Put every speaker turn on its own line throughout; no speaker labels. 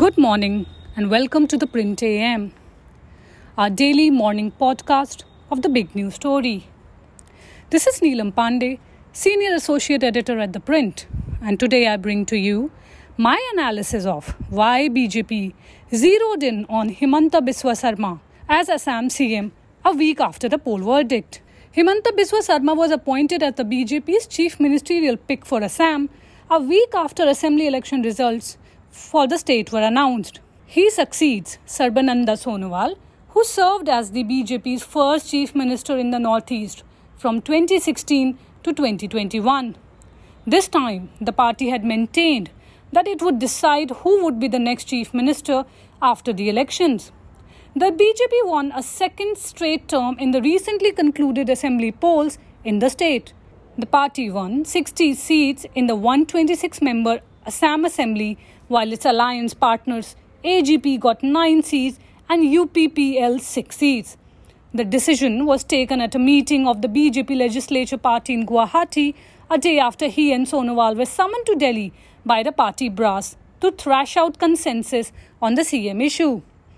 Good morning and welcome to the Print AM, our daily morning podcast of the big news story. This is Neelam Pandey, Senior Associate Editor at The Print, and today I bring to you my analysis of why BJP zeroed in on Himanta Biswa Sarma as Assam CM a week after the poll verdict. Himanta Biswa Sarma was appointed as the BJP's chief ministerial pick for Assam a week after assembly election results for the state were announced. He succeeds Sarbananda Sonowal, who served as the BJP's first chief minister in the Northeast from 2016 to 2021. This time, the party had maintained that it would decide who would be the next chief minister after the elections. The BJP won a second straight term in the recently concluded assembly polls in the state. The party won 60 seats in the 126-member Assam Assembly, while its alliance partners AGP got 9 seats and UPPL 6 seats. The decision was taken at a meeting of the BJP legislature party in Guwahati a day after he and Sonowal were summoned to Delhi by the party brass to thrash out consensus on the CM issue.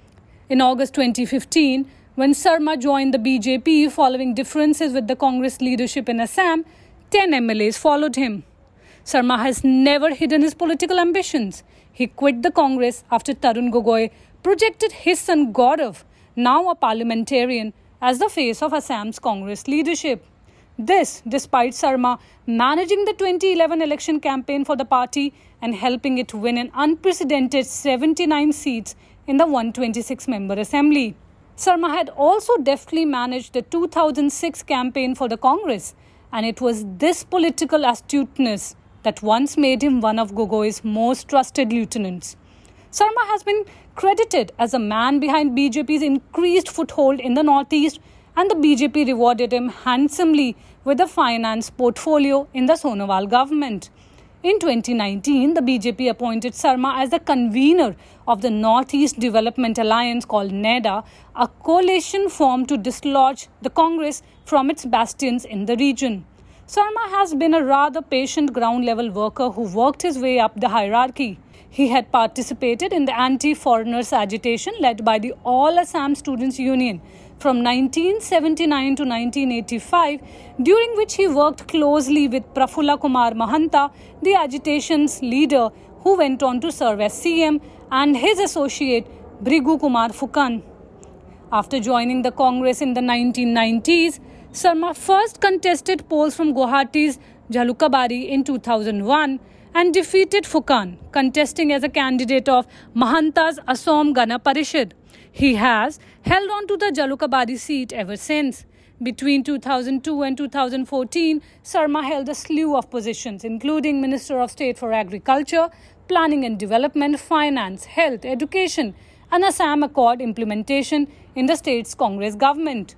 In August 2015, when Sarma joined the BJP following differences with the Congress leadership in Assam, 10 MLAs followed him. Sarma has never hidden his political ambitions. He quit the Congress after Tarun Gogoi projected his son Gaurav, now a parliamentarian, as the face of Assam's Congress leadership. This despite Sarma managing the 2011 election campaign for the party and helping it win an unprecedented 79 seats in the 126-member assembly. Sarma had also deftly managed the 2006 campaign for the Congress, and it was this political astuteness that once made him one of Gogoi's most trusted lieutenants. Sarma has been credited as a man behind BJP's increased foothold in the Northeast, and the BJP rewarded him handsomely with a finance portfolio in the Sonowal government. In 2019, the BJP appointed Sarma as the convener of the Northeast Development Alliance called NEDA, a coalition formed to dislodge the Congress from its bastions in the region. Sarma has been a rather patient ground-level worker who worked his way up the hierarchy. He had participated in the anti-foreigners agitation led by the All Assam Students' Union from 1979 to 1985, during which he worked closely with Prafulla Kumar Mahanta, the agitation's leader, who went on to serve as CM, and his associate Bhrigu Kumar Phukan. After joining the Congress in the 1990s, Sarma first contested polls from Guwahati's Jalukabari in 2001 and defeated Phukan, contesting as a candidate of Mahanta's Assam Gana Parishad. He has held on to the Jalukabari seat ever since. Between 2002 and 2014, Sarma held a slew of positions, including Minister of State for Agriculture, Planning and Development, Finance, Health, Education, and Assam Accord implementation in the state's Congress government.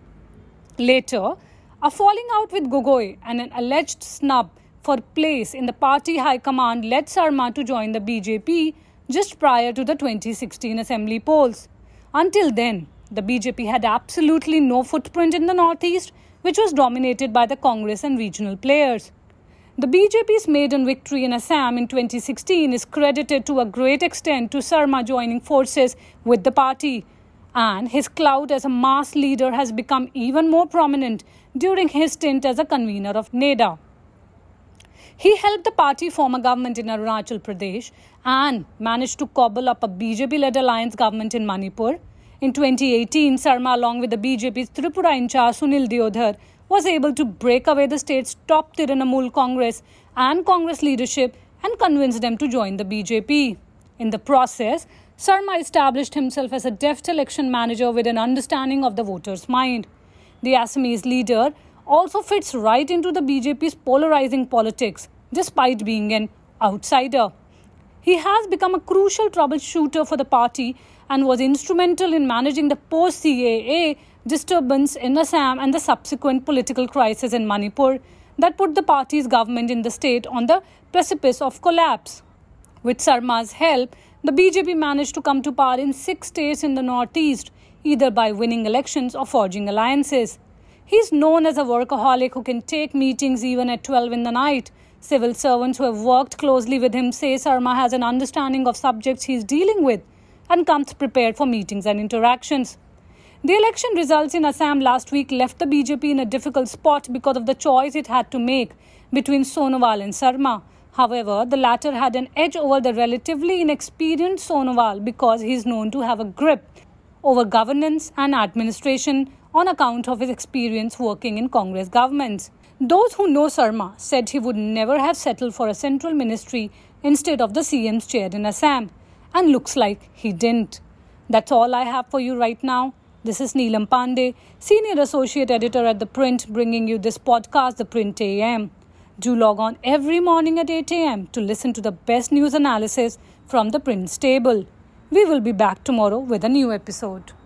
Later, a falling out with Gogoi and an alleged snub for place in the party high command led Sarma to join the BJP just prior to the 2016 assembly polls. Until then, the BJP had absolutely no footprint in the Northeast, which was dominated by the Congress and regional players. The BJP's maiden victory in Assam in 2016 is credited to a great extent to Sarma joining forces with the party, and his clout as a mass leader has become even more prominent during his stint as a convener of NEDA. He helped the party form a government in Arunachal Pradesh and managed to cobble up a BJP-led alliance government in Manipur. In 2018, Sarma, along with the BJP's Tripura in charge Sunil Deodhar, was able to break away the state's top Trinamool Congress and Congress leadership and convince them to join the BJP. In the process, Sarma established himself as a deft election manager with an understanding of the voter's mind. The Assamese leader also fits right into the BJP's polarizing politics, despite being an outsider. He has become a crucial troubleshooter for the party and was instrumental in managing the post-CAA disturbance in Assam and the subsequent political crisis in Manipur that put the party's government in the state on the precipice of collapse. With Sarma's help, the BJP managed to come to power in 6 states in the Northeast, either by winning elections or forging alliances. He is known as a workaholic who can take meetings even at 12 in the night. Civil servants who have worked closely with him say Sarma has an understanding of subjects he is dealing with. and comes prepared for meetings and interactions. The election results in Assam last week left the BJP in a difficult spot because of the choice it had to make between Sonowal and Sarma. However, the latter had an edge over the relatively inexperienced Sonowal because he is known to have a grip over governance and administration on account of his experience working in Congress governments. Those who know Sarma said he would never have settled for a central ministry instead of the CM's chair in Assam, and looks like he didn't. That's all I have for you right now. This is Neelam Pandey, Senior Associate Editor at The Print, bringing you this podcast, The Print AM. Do log on every morning at 8 a.m. to listen to the best news analysis from The Print stable. We will be back tomorrow with a new episode.